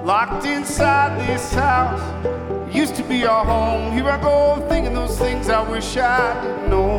locked inside this house. Used to be our home. Here I go thinking those things I wish I didn't know.